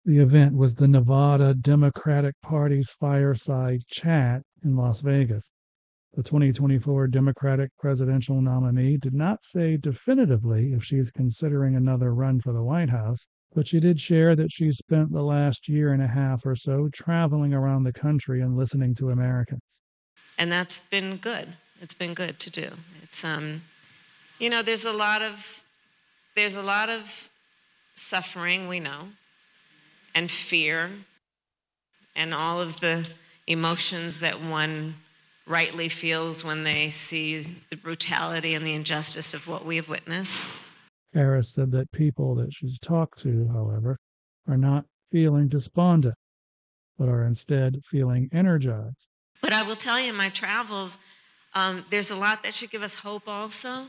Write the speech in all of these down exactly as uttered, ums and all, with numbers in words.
The event was the Nevada Democratic Party's fireside chat in Las Vegas. The twenty twenty-four Democratic presidential nominee did not say definitively if she's considering another run for the White House, but she did share that she spent the last year and a half or so traveling around the country and listening to Americans. And that's been good. It's been good to do. It's um, you know, there's a lot of there's a lot of suffering, we know, and fear, and all of the emotions that one rightly feels when they see the brutality and the injustice of what we have witnessed. Harris said that people that she's talked to, however, are not feeling despondent, but are instead feeling energized. But I will tell you, in my travels, um, there's a lot that should give us hope also,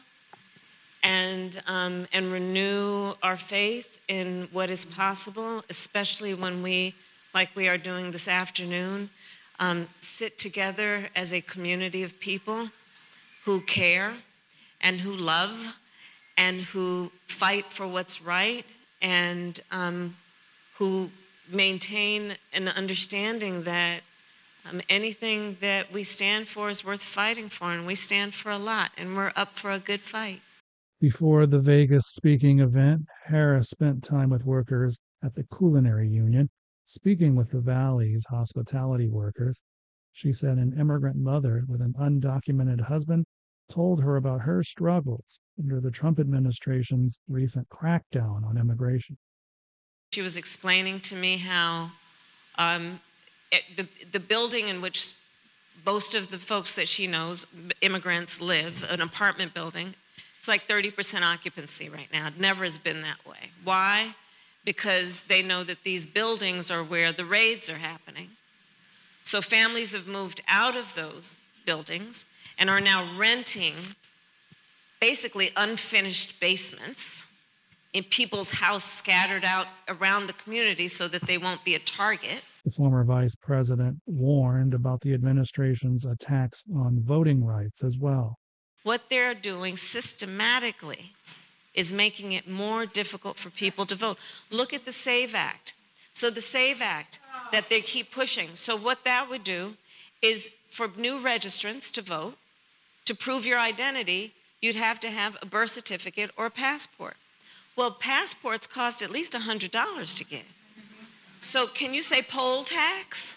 and um, and renew our faith in what is possible, especially when we, like we are doing this afternoon, um, sit together as a community of people who care and who love and who fight for what's right, and um, who maintain an understanding that um, anything that we stand for is worth fighting for, and we stand for a lot, and we're up for a good fight. Before the Vegas speaking event, Harris spent time with workers at the Culinary Union, speaking with the Valley's hospitality workers. She said an immigrant mother with an undocumented husband told her about her struggles under the Trump administration's recent crackdown on immigration. She was explaining to me how um, it, the, the building in which most of the folks that she knows, immigrants, live, an apartment building, it's like thirty percent occupancy right now. It never has been that way. Why? Because they know that these buildings are where the raids are happening. So families have moved out of those buildings and are now renting basically unfinished basements in people's houses scattered out around the community so that they won't be a target. The former vice president warned about the administration's attacks on voting rights as well. What they're doing systematically is making it more difficult for people to vote. Look at the SAVE Act. So the SAVE Act that they keep pushing. So what that would do is for new registrants to vote, to prove your identity, you'd have to have a birth certificate or a passport. Well, passports cost at least one hundred dollars to get. So can you say poll tax?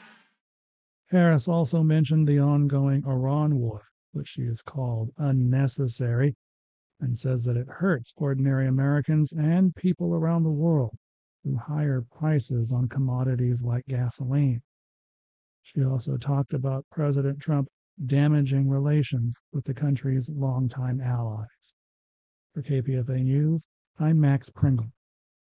Harris also mentioned the ongoing Iran war, which she has called unnecessary, and says that it hurts ordinary Americans and people around the world through higher prices on commodities like gasoline. She also talked about President Trump damaging relations with the country's longtime allies. For K P F A News, I'm Max Pringle.